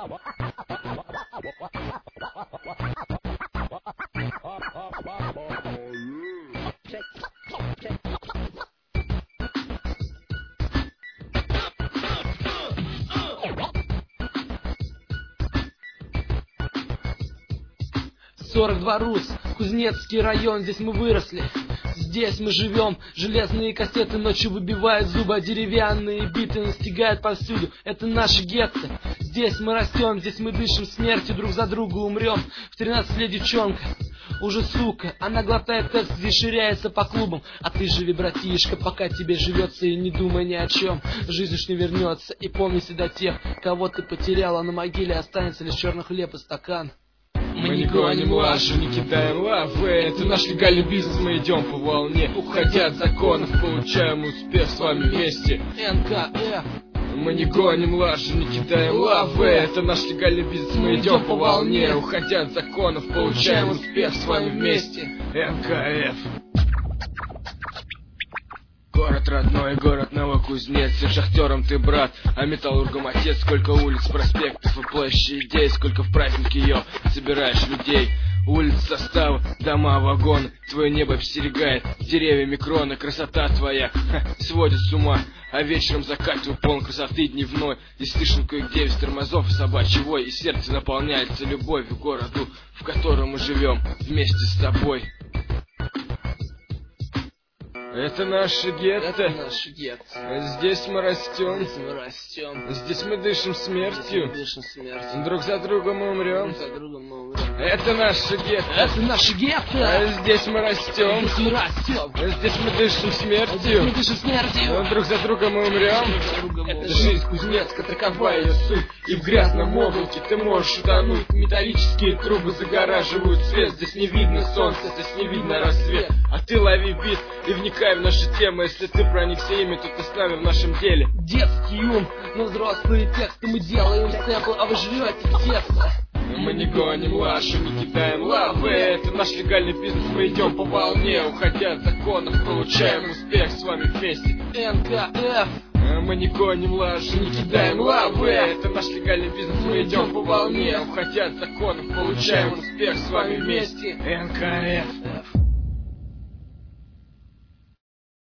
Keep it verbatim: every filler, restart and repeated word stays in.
сорок два Рус, Кузнецкий район, здесь мы выросли. Здесь мы живем, железные кассеты ночью выбивают зубы, а деревянные биты настигают повсюду. Это наши гетто. Здесь мы растем, здесь мы дышим смертью, друг за друга умрем. В тринадцать лет девчонка, уже сука, она глотает текст, здесь ширяется по клубам. А ты живи, братишка, пока тебе живется, и не думай ни о чем. Жизнь уж не вернется, и помни всегда тех, кого ты потеряла. На могиле останется лишь черный хлеб и стакан. Мы не гоним лажу, не кидаем лавы. Это наш легальный бизнес, мы идем по волне. Уходя от законов, получаем успех с вами вместе. эн ка эф. Мы не гоним лажу, не кидаем лавы. Это наш легальный бизнес, мы идем по волне. Уходя от законов, получаем успех с вами вместе. эн ка эф. Город родной, город Новокузнецк, шахтером ты брат, а металлургом отец. Сколько улиц, проспектов и площадей, сколько в праздник ее собираешь людей. Улиц, состав, дома, вагоны, твое небо обстерегает деревьями кроны. Красота твоя ха, сводит с ума, а вечером закат твой полон красоты дневной. Здесь слышен кое-где без тормозов и собачий вой, и сердце наполняется любовью к городу, в котором мы живем вместе с тобой. Это наше гетто. Это наше гетто. Здесь мы растем. Здесь мы растем. Здесь мы дышим смертью. Здесь мы дышим смертью. Друг за другом мы умрем. Друг за другом мы умрем. Это наше гетто. Это наше гетто. Здесь мы растем. Здесь мы растем. Здесь мы дышим смертью. Здесь мы дышим смертью. Друг за другом мы умрем. Это жизнь Кузнецка, такова ее суть. И в грязном облаке ты можешь утонуть. Металлические трубы загораживают свет. Здесь не видно солнца, здесь не видно рассвет. А ты лови бит и вникай в наши темы. Если ты проникся ими, то ты с нами в нашем деле. Детский ум, но взрослые тексты. Мы делаем сэмплы, а вы жрете тесно. Мы не гоним лашу, не кидаем лавы. Это наш легальный бизнес, мы идем по волне. Уходя от законов, получаем успех с вами вместе. эн ка эф. Мы не гоним лажу, не кидаем лавы. Это наш легальный бизнес, мы идем по волне. Уходя от законов, получаем успех с вами вместе. эн ка эф.